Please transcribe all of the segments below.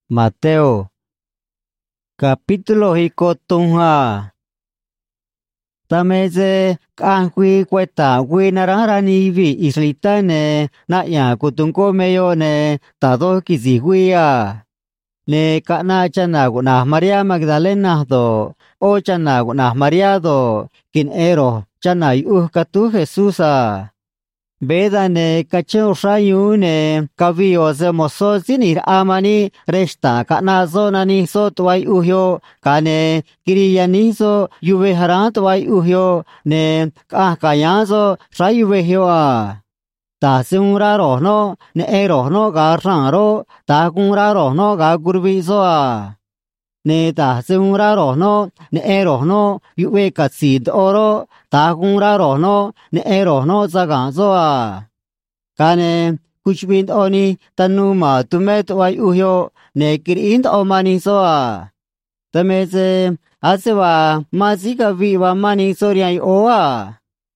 Mateo capítulo hikotunha tameze kankwi kweta winarara ni vi islitane na ya kutunko meyo ne tado kiziguia ne kana chana guna María Magdalena do o chana guna María do kin ero chana katu Jesusa Vedane kacho shayune kavio zemoso zinir amani resta kana zona ni so twai uhyo kane kiriyanizo yuve harat twai uhyo ne kayazo shayuve hyoa ta seunra rohno ne erohno ga raro ta kunra rohno ga gurvizo a ne ta seunra rohno ne erohno yuve katsid oro ta kunra rohno ne erohno zaganzo a kane kuchbin oni tanuma tumet wai uhyo ne kirin omani so a tameze asewa mazika viva mani soriai oa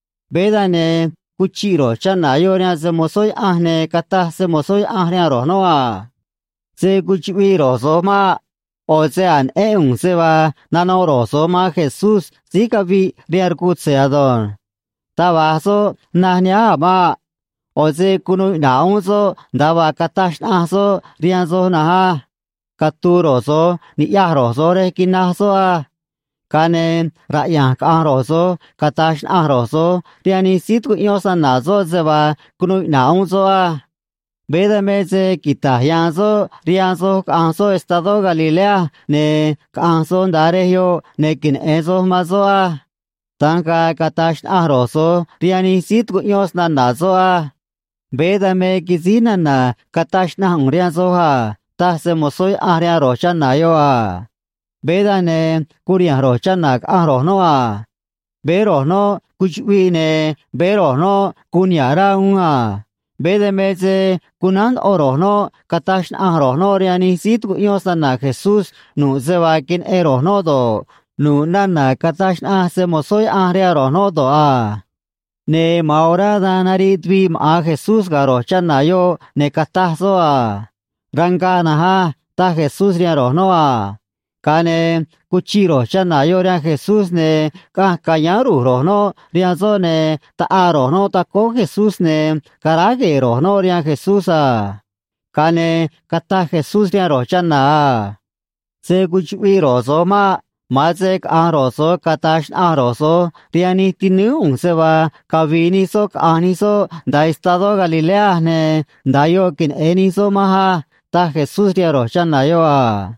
bedane kuchiro chana yoria se mosoy ahne kata se mosoy ahne rohno a se kuchbi rosoma Ocean sewa nano rosoma Jesús zikavi riarkutse adon tabaso nahnya ma Oce kunu naunzo dava katash aso rianzo naha katuroso ni yahroso re kinaso a kane raya karoso katash aroso riani sitku yosa nazo zeva kunu naunzo a Vedameze kitahianzo rianzo kanzo estado Galilea ne kanzo darehyo ne kin ezo mazoa tanka katash aroso riani sitku yosna nazoa Vedame kizina na katash na rianzo ha tase mosoy aria rocha nayoa Vedane kurian rocha nak arohnoa Berohno kuchwine berohno kunyara unga Vedemeze kunan orohno katash arohno riani sitku yosana Jesús nu zevakin erohno do nu nana katash se mosoy aria rohno do a ne maura danari tvi ma Jesús garochana yo ne katazo a rangana ha ta Jesús ria rohno a kane kuchiro chana yo ria Jesús ne kayaru rohno riazo ne ta arohno ta ko Jesús ne karage rohno ria Jesús a kane kata Jesús ria rochana se kuchwi rozoma mazek aroso katash aroso riani tinu sewa kavini so aniso da estado Galilea ne dayo kin eniso maha ta Jesús ria rochana yo a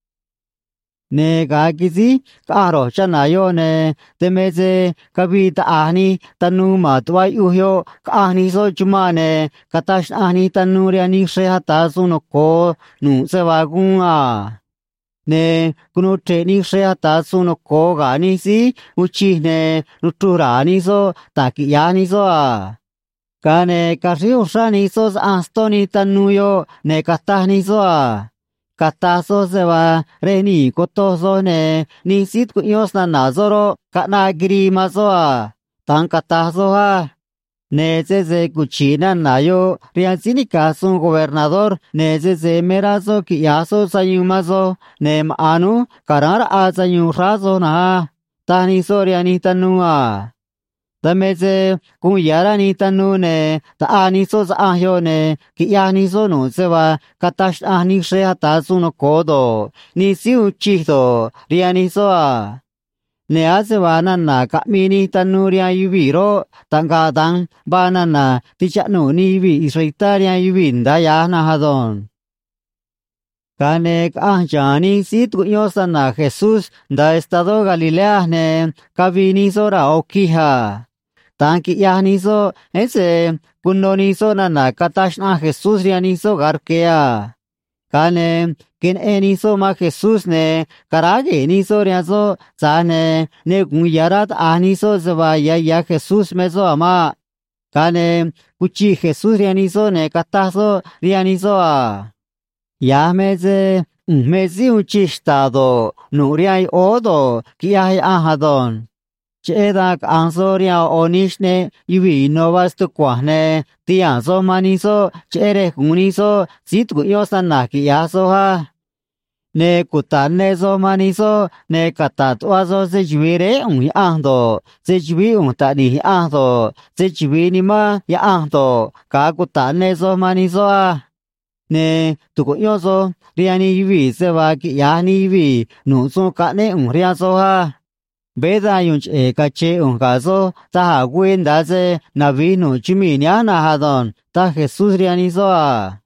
ne gagizi karo chanayo ne temeze kabita ahni tanu matwai uhyo ahni so chumane katash ahni tanuriani shehata suno ko nu sewagun a ne kunu treni shehata suno ko gani si uchi ne nuturani so takiyani so a kane kashiu shani so astoni tanuyo ne katahni so a Katazo sewa reni kotozo ne ni sit yosna nazoro kana giri mazoa tan katazo ha ne ze kuchina nayo riansini kasun gobernador ne ze merazo kiyaso sayumazo ne anu karar azayu razo na tani soriani tanua Tameze kuyarani tanune ta ani so ahyo ne kiyani so no sewa katash ani shehata suno kodo ni siu chido riani so a ne asewa nana kamini tanuria yubiro tangadang banana tichanu ni vi israitaria yubinda ya na hadon Kanek ahjani situ yosana Jesús da estado Galilea ne kabini sora okiha Tanki yahniso ese kunoniso nana katashna Jesús rianiso garkea kane kin eniso ma Jesús ne karage niso riaso zane ne kunyarat ahniso zeva ya Jesús meso ama kane kuchi Jesús rianiso ne katazo rianiso a Yameze mezi uchistado nuriai odo kiai ahadon Chedak ansoria onishne yuvi novas tu kwahne tianzo maniso chere uniso zitgu yosanaki yaso ha nè cụ ta nè do mà ni so nè cả ta tua do sẽ chịu đấy ông ăn đồ sẽ chịu ông ta đi ăn đồ sẽ chịu ni mà ăn đồ cả cụ ta nè do mà ni so à nè tụ có yêu so riêng ni vì sẽ vào cái nhà ni vì nụ so cả nè ông riêng so ha bây giờ dùng cái chế ông cả so ta hạ quên đã sẽ na vì nụ chim nhá na ha don ta Jesus riêng ni so à